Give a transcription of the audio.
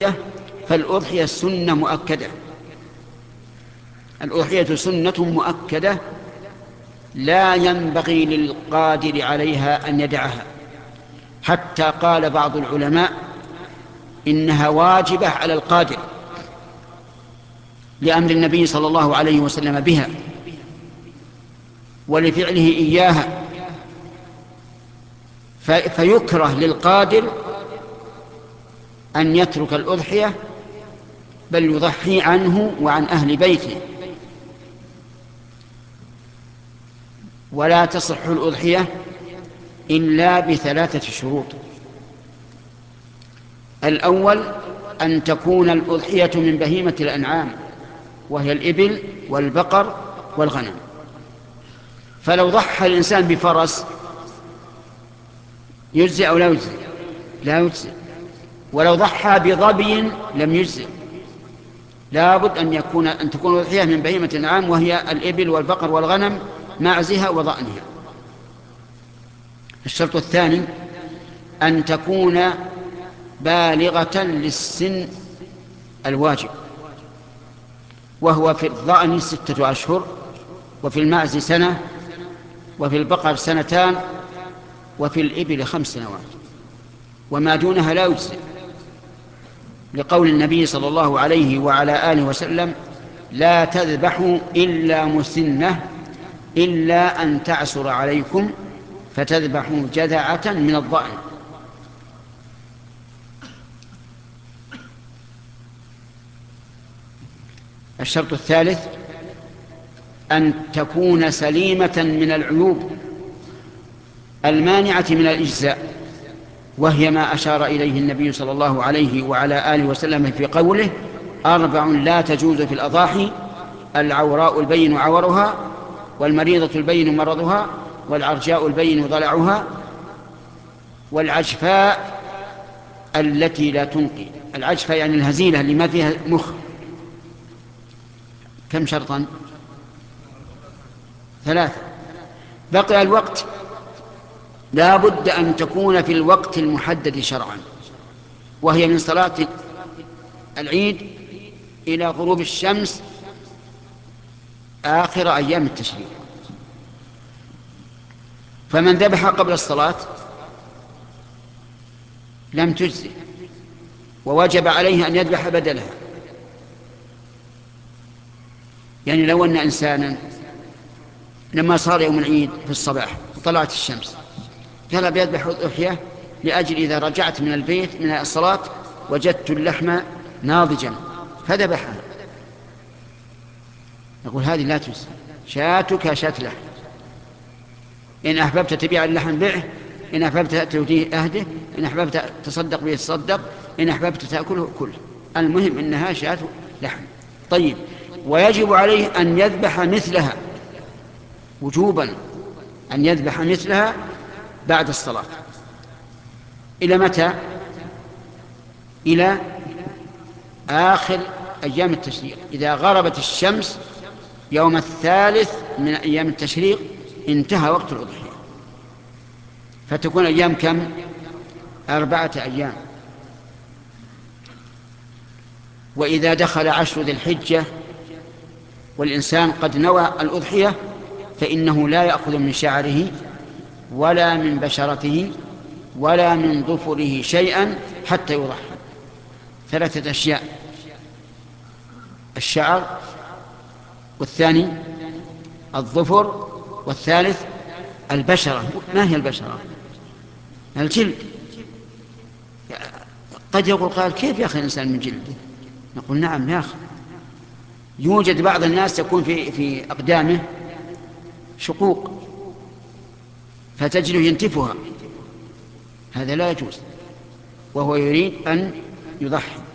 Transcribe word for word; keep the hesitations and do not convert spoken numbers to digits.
فالأضحية سنة مؤكدة. الأضحية سنة مؤكدة لا ينبغي للقادر عليها أن يدعها، حتى قال بعض العلماء إنها واجبة على القادر لأمر النبي صلى الله عليه وسلم بها ولفعله إياها، فيكره للقادر أن يترك الأضحية بل يضحي عنه وعن أهل بيته. ولا تصح الأضحية إلا بثلاثة شروط. الأول أن تكون الأضحية من بهيمة الأنعام، وهي الإبل والبقر والغنم. فلو ضحى الإنسان بفرس يجزئ أو لا يجزئ؟ لا يجزئ. ولو ضحى بظبي لم يجزئ. لا بد أن يكون أن تكون الأضحية من بهيمة الأنعام، وهي الإبل والبقر والغنم، معزها وضأنها. الشرط الثاني أن تكون بالغة للسن الواجب، وهو في الضأن ستة أشهر، وفي المعز سنة، وفي البقر سنتان، وفي الإبل خمس سنوات، وما دونها لا يجزئ، لقول النبي صلى الله عليه وعلى آله وسلم: لا تذبحوا إلا مسنة إلا أن تعسر عليكم فتذبحوا جذعة من الضأن. الشرط الثالث أن تكون سليمة من العيوب المانعة من الإجزاء، وهي ما أشار إليه النبي صلى الله عليه وعلى آله وسلم في قوله: أربع لا تجوز في الأضاحي: العوراء البين عورها، والمريضة البين مرضها، والعرجاء البين ضلعها، والعجفاء التي لا تنقي. العجفاء يعني الهزيلة اللي ما فيها مخ. كم شرطا؟ ثلاثة. بقي الوقت. لا بد أن تكون في الوقت المحدد شرعا، وهي من صلاة العيد إلى غروب الشمس آخر أيام التشريق. فمن ذبح قبل الصلاة لم تجزئ، ووجب عليه أن يذبح بدلها. يعني لو أن إنسانا لما صار يوم العيد في الصباح وطلعت الشمس قال بيذبح الأضحية لأجل إذا رجعت من البيت من الصلاة وجدت اللحم ناضجا فذبحها، نقول هذه لا تجزئ، شاتك شات لحم. إن أحببت تبيع اللحم بيعه، إن أحببت تهديه أهده، إن أحببت تصدق به تصدق، إن أحببت تأكله كله. المهم إنها شات لحم. طيب، ويجب عليه أن يذبح مثلها وجوبا، أن يذبح مثلها بعد الصلاة. إلى متى؟ إلى آخر أيام التشريق. إذا غربت الشمس يوم الثالث من أيام التشريق انتهى وقت الأضحية، فتكون أيام كم؟ أربعة أيام. وإذا دخل عشر ذي الحجة والإنسان قد نوى الأضحية فإنه لا يأخذ من شعره ولا من بشرته ولا من ظفره شيئا حتى يضحي. ثلاثة أشياء: الشعر، والثاني الظفر، والثالث البشرة. ما هي البشرة؟ الجلد. قد يقول قال: كيف يا أخي الإنسان من جلده؟ نقول: نعم يا أخي، يوجد بعض الناس يكون في, في أقدامه شقوق فتجده ينتفها، هذا لا يجوز، وهو يريد أن يضحي.